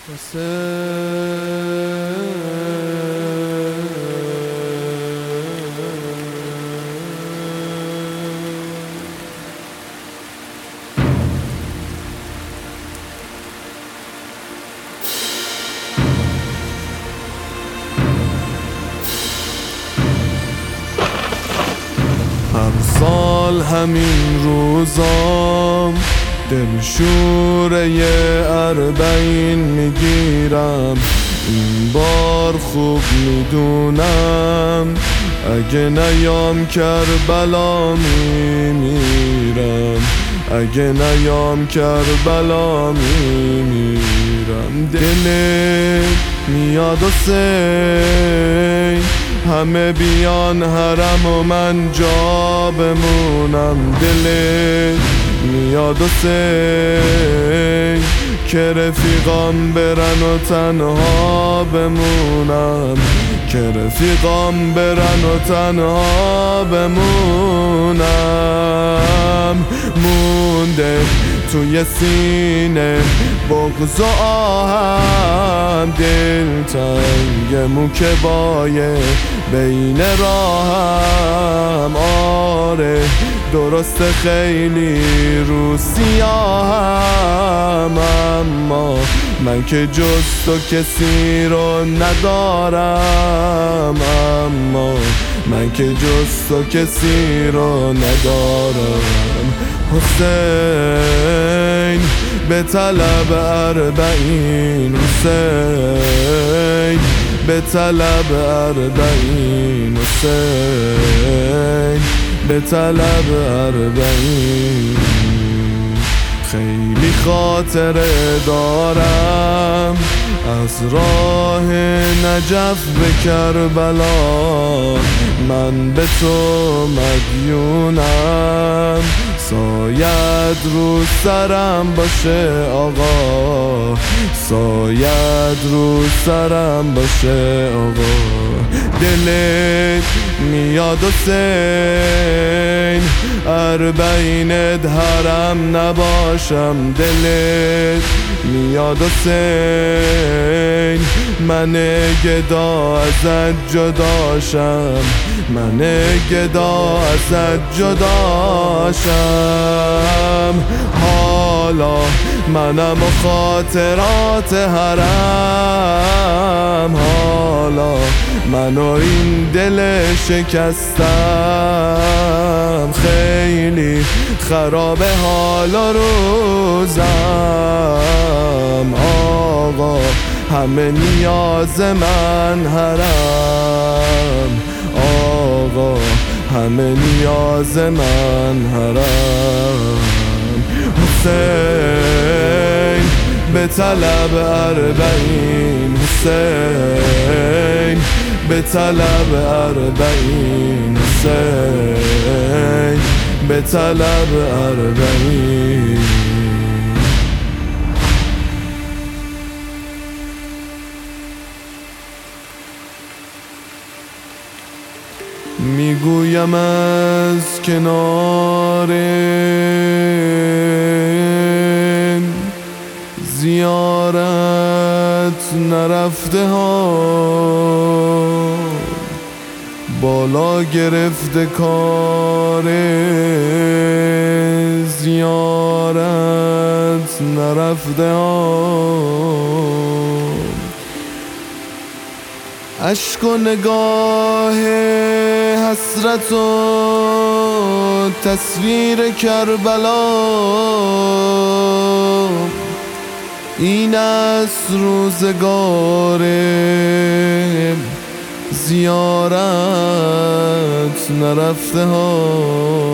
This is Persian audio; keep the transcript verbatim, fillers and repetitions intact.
هر سال همین روزام دلشوره اربعین میگیرم، این بار خوب میدونم اگه نیام کربلا میمیرم، اگه نیام کربلا میمیرم. دلت میاد حسین همه بیان حرم و من جا بمونم، دلت میاد حسین که رفیقام برن و تنها بمونم، که رفیقام برن و تنها بمونم. مونده توی سینه بغض و آهم، دلتنگ موکبای بین راهم. آره درست خیلی رو سیاهم، اما من که جز تو کسی رو ندارم، اما من که جز تو کسی رو ندارم. حسین به طلب اربعین، حسین به طلب اربعین، حسین به طلب اربعین. خیلی خاطره دارم از راه نجف به کربلا، من به تو مدیونم، ساید رو سرم باشه آقا، ساید رو سرم باشه آقا. دلت میاد حسین اربعینت حرم نباشم، دلت میاد حسین من گدا ازت جداشم، من گدا ازت جداشم. حالا منم و خاطرات حرم، حالا من و این دل شکستم، خیلی خراب حال و روزم. آقا همه نیاز من حرم، آقا همه نیاز من حرم. حسین به طلب اربعین، حسین به طلب اربعین، حسین به طلب اربعین. میگویم از کنار زیارت نرفته ها، بالا گرفته کار زیارت نرفته ها. اشک و نگاه حسرت و تصویر کربلا، این است روزگار زیارت نرفته ها.